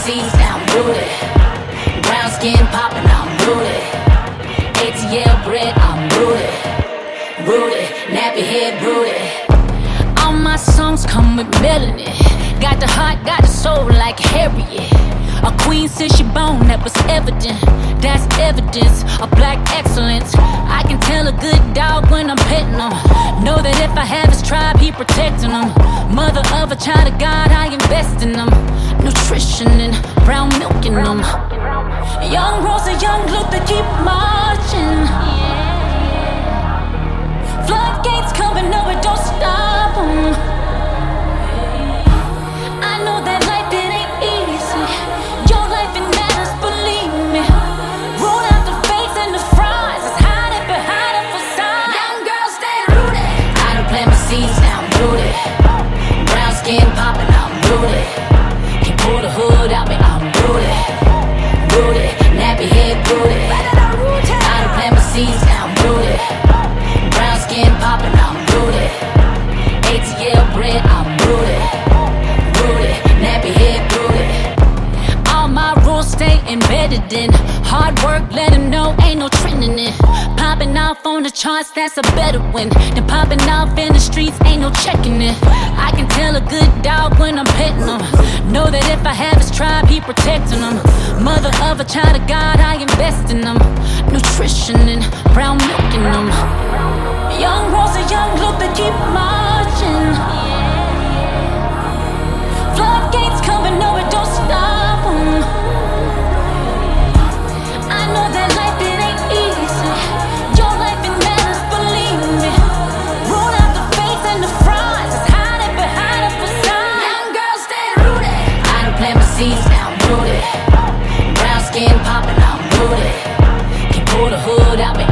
seeds, now I'm rooted. Brown skin popping, I'm rooted. ATL bread, I'm rooted. Rooted, nappy head rooted. All my songs come with melanin. Got the heart, got the soul like Harriet. A queen since she born, that was evident. That's evidence of black excellence. I can tell a good dog when I'm petting him. Know that if I have his tribe, he protecting him. Mother of a child of God, I invest in them. Nutrition and brown milk in them. Young Rosa, young Luther, keep marching. Floodgates coming, no, it don't stop them. I know that life, it ain't easy. Your life, it matters, believe me. Roll out the fakes and the fries. It's hiding behind a facade. Young girls, stay rooted. I done plant my seeds, now I'm rooted. Brown skin popping, I'm rooted. Can't pull the hood out me, I'm rooted. Rooted, nappy head rooted. I done plant my seeds, now I'm rooted. Brown skin popping, I'm rooted. ATL bread, I'm rooted. Rooted, nappy head rooted. All my rules stay embedded in. Hard work, let them know ain't no trending it. Popping off on the charts, that's a better win than popping off in the streets, ain't no checking it. I can tell a good dog when I'm petting him. Know that if I have his tribe, he protecting them. Mother of a child of God, I invest in them. Nutrition and brown milk in them. Young Rosa, young Luther, keep marching. Floodgates coming, no, it don't stop them. I know that life, it ain't easy. Your life, it matters, believe me. Roll out the fakes and the fries. It's hiding behind a facade. Young girls, stay rooted. I done plant my seeds, now I'm rooted. Brown skin popping, I'm rooted. Can't pull the hood out me,